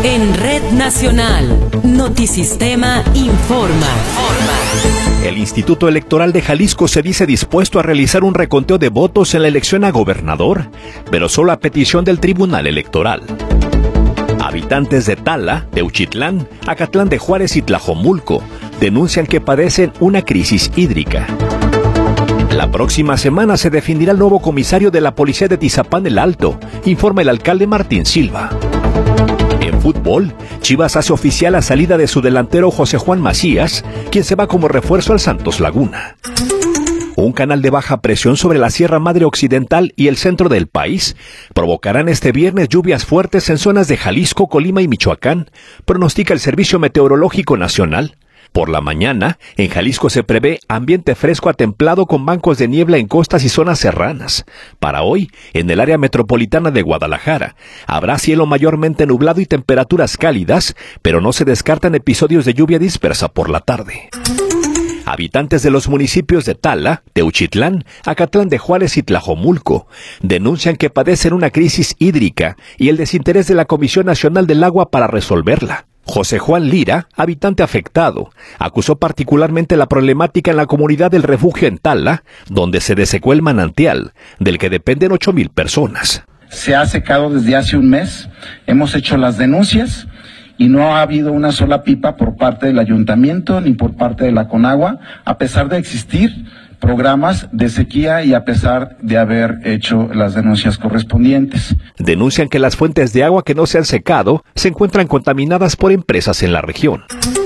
En Red Nacional, Notisistema informa. El Instituto Electoral de Jalisco se dice dispuesto a realizar un reconteo de votos en la elección a gobernador, pero solo a petición del Tribunal Electoral. Habitantes de Tala, Teuchitlán, Acatlán de Juárez y Tlajomulco denuncian que padecen una crisis hídrica. La próxima semana se definirá el nuevo comisario de la Policía de Tizapán el Alto, informa el alcalde Martín Silva. En fútbol, Chivas hace oficial la salida de su delantero José Juan Macías, quien se va como refuerzo al Santos Laguna. Un canal de baja presión sobre la Sierra Madre Occidental y el centro del país provocarán este viernes lluvias fuertes en zonas de Jalisco, Colima y Michoacán, pronostica el Servicio Meteorológico Nacional. Por la mañana, en Jalisco se prevé ambiente fresco a templado con bancos de niebla en costas y zonas serranas. Para hoy, en el área metropolitana de Guadalajara, habrá cielo mayormente nublado y temperaturas cálidas, pero no se descartan episodios de lluvia dispersa por la tarde. Habitantes de los municipios de Tala, Teuchitlán, Acatlán de Juárez y Tlajomulco denuncian que padecen una crisis hídrica y el desinterés de la Comisión Nacional del Agua para resolverla. José Juan Lira, habitante afectado, acusó particularmente la problemática en la comunidad del refugio en Tala, donde se desecó el manantial, del que dependen 8,000 personas. Se ha secado desde hace un mes, hemos hecho las denuncias y no ha habido una sola pipa por parte del ayuntamiento ni por parte de la Conagua, a pesar de existir programas de sequía y a pesar de haber hecho las denuncias correspondientes. Denuncian que las fuentes de agua que no se han secado se encuentran contaminadas por empresas en la región.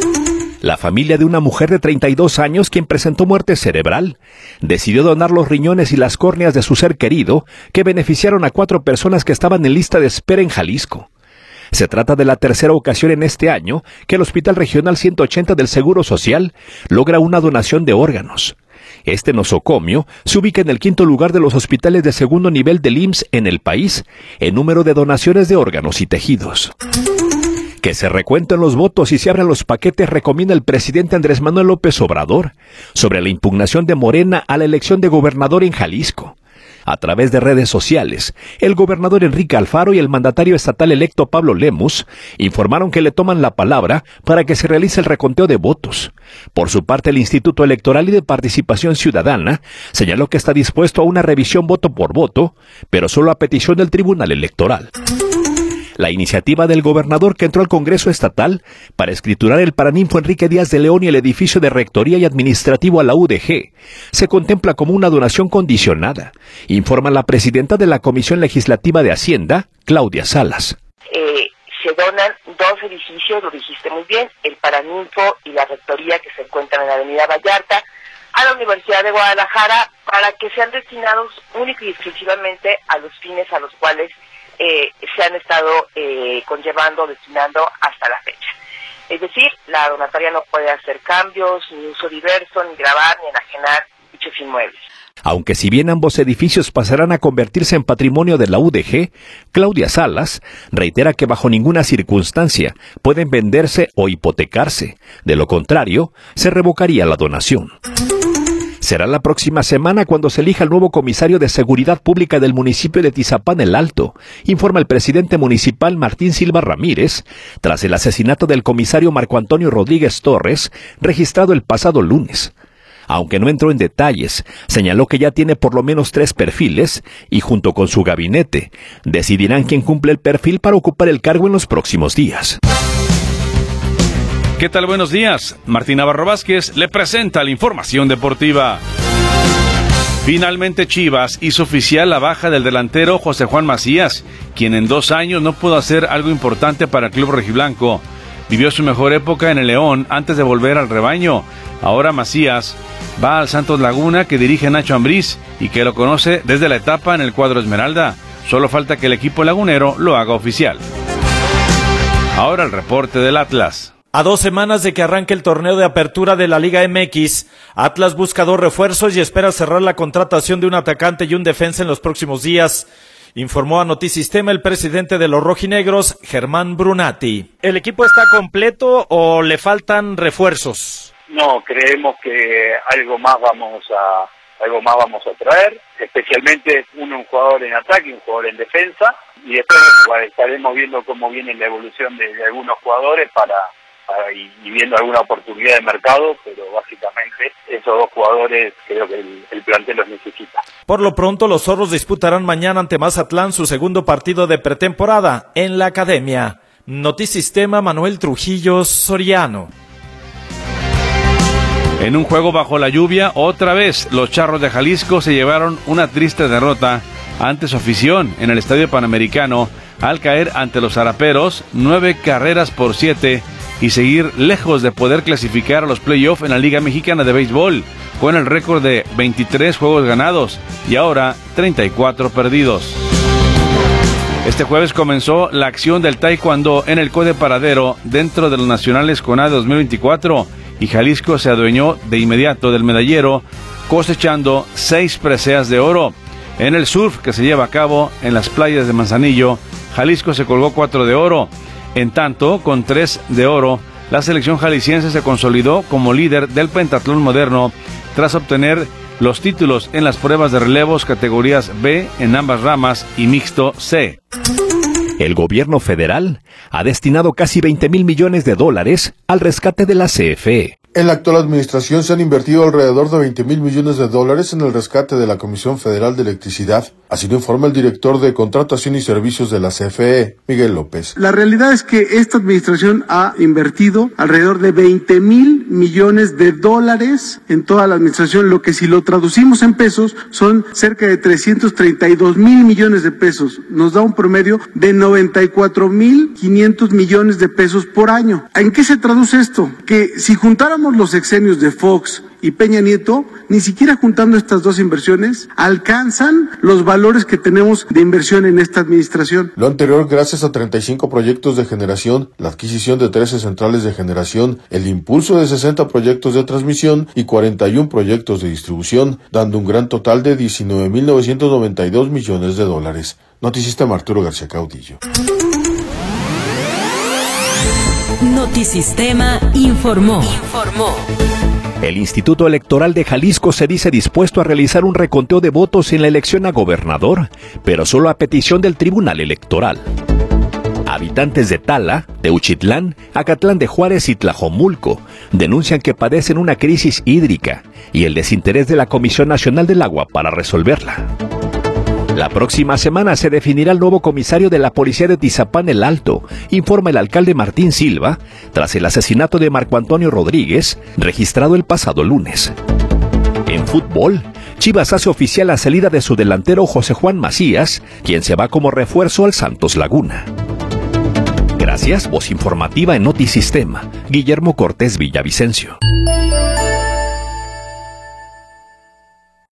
La familia de una mujer de 32 años, quien presentó muerte cerebral, decidió donar los riñones y las córneas de su ser querido, que beneficiaron a 4 personas que estaban en lista de espera en Jalisco. Se trata de la tercera ocasión en este año que el Hospital Regional 180 del Seguro Social logra una donación de órganos. Este nosocomio se ubica en el 5º lugar de los hospitales de segundo nivel del IMSS en el país, en número de donaciones de órganos y tejidos. Que se recuenten los votos y se abran los paquetes, recomienda el presidente Andrés Manuel López Obrador sobre la impugnación de Morena a la elección de gobernador en Jalisco. A través de redes sociales, el gobernador Enrique Alfaro y el mandatario estatal electo Pablo Lemus informaron que le toman la palabra para que se realice el reconteo de votos. Por su parte, el Instituto Electoral y de Participación Ciudadana señaló que está dispuesto a una revisión voto por voto, pero solo a petición del Tribunal Electoral. La iniciativa del gobernador, que entró al Congreso Estatal para escriturar el Paraninfo Enrique Díaz de León y el edificio de Rectoría y Administrativo a la UDG, se contempla como una donación condicionada, informa la presidenta de la Comisión Legislativa de Hacienda, Claudia Salas. Se donan 2 edificios, lo dijiste muy bien, el Paraninfo y la Rectoría, que se encuentran en la Avenida Vallarta, a la Universidad de Guadalajara, para que sean destinados única y exclusivamente a los fines a los cuales se han estado destinando hasta la fecha. Es decir, la donataria no puede hacer cambios, ni uso diverso, ni grabar, ni enajenar dichos inmuebles. Aunque si bien ambos edificios pasarán a convertirse en patrimonio de la UDG, Claudia Salas reitera que bajo ninguna circunstancia pueden venderse o hipotecarse. De lo contrario, se revocaría la donación. Será la próxima semana cuando se elija el nuevo comisario de Seguridad Pública del municipio de Tizapán el Alto, informa el presidente municipal Martín Silva Ramírez, tras el asesinato del comisario Marco Antonio Rodríguez Torres, registrado el pasado lunes. Aunque no entró en detalles, señaló que ya tiene por lo menos 3 perfiles y junto con su gabinete decidirán quién cumple el perfil para ocupar el cargo en los próximos días. ¿Qué tal? Buenos días. Martín Navarro Vázquez le presenta la información deportiva. Finalmente Chivas hizo oficial la baja del delantero José Juan Macías, quien en 2 años no pudo hacer algo importante para el club rojiblanco. Vivió su mejor época en el León antes de volver al rebaño. Ahora Macías va al Santos Laguna, que dirige Nacho Ambriz y que lo conoce desde la etapa en el cuadro Esmeralda. Solo falta que el equipo lagunero lo haga oficial. Ahora el reporte del Atlas. A 2 semanas de que arranque el torneo de apertura de la Liga MX, Atlas busca 2 refuerzos y espera cerrar la contratación de un atacante y un defensa en los próximos días, informó a Notisistema el presidente de los rojinegros, Germán Brunati. ¿El equipo está completo o le faltan refuerzos? No, creemos que algo más vamos a traer, especialmente un jugador en ataque y un jugador en defensa. y después estaremos viendo cómo viene la evolución de algunos jugadores y viendo alguna oportunidad de mercado, pero básicamente esos dos jugadores creo que el plantel los necesita. Por lo pronto, los zorros disputarán mañana ante Mazatlán su segundo partido de pretemporada en la academia. Notisistema, Manuel Trujillo Soriano. En un juego bajo la lluvia, otra vez los Charros de Jalisco se llevaron una triste derrota ante su afición en el Estadio Panamericano al caer ante los Zaraperos 9-7 y seguir lejos de poder clasificar a los playoffs en la Liga Mexicana de Béisbol con el récord de 23 juegos ganados y ahora 34 perdidos. Este jueves comenzó la acción del taekwondo en el Code Paradero dentro de los Nacionales CONADE 2024 y Jalisco se adueñó de inmediato del medallero cosechando 6 preseas de oro. En el surf que se lleva a cabo en las playas de Manzanillo, Jalisco se colgó 4 de oro. En tanto, con 3 de oro, la selección jalisciense se consolidó como líder del pentatlón moderno tras obtener los títulos en las pruebas de relevos categorías B en ambas ramas y mixto C. El gobierno federal ha destinado casi 20,000 millones de dólares al rescate de la CFE. En la actual administración se han invertido alrededor de 20,000 millones de dólares en el rescate de la Comisión Federal de Electricidad. Así lo informa el director de Contratación y Servicios de la CFE, Miguel López. La realidad es que esta administración ha invertido alrededor de 20,000 millones de dólares en toda la administración, lo que si lo traducimos en pesos son cerca de 332,000 millones de pesos. Nos da un promedio de 94,500 millones de pesos por año. ¿En qué se traduce esto? Que si juntáramos los sexenios de Fox y Peña Nieto, ni siquiera juntando estas dos inversiones, alcanzan los valores que tenemos de inversión en esta administración. Lo anterior gracias a 35 proyectos de generación, la adquisición de 13 centrales de generación, el impulso de 60 proyectos de transmisión y 41 proyectos de distribución, dando un gran total de 19,992 millones de dólares. Notisistema, Arturo García Caudillo. Notisistema informó. El Instituto Electoral de Jalisco se dice dispuesto a realizar un reconteo de votos en la elección a gobernador, pero solo a petición del Tribunal Electoral. Habitantes de Tala, Teuchitlán, Acatlán de Juárez y Tlajomulco denuncian que padecen una crisis hídrica y el desinterés de la Comisión Nacional del Agua para resolverla. La próxima semana se definirá el nuevo comisario de la policía de Tizapán el Alto, informa el alcalde Martín Silva, tras el asesinato de Marco Antonio Rodríguez, registrado el pasado lunes. En fútbol, Chivas hace oficial la salida de su delantero José Juan Macías, quien se va como refuerzo al Santos Laguna. Gracias, voz informativa en Notisistema, Guillermo Cortés Villavicencio.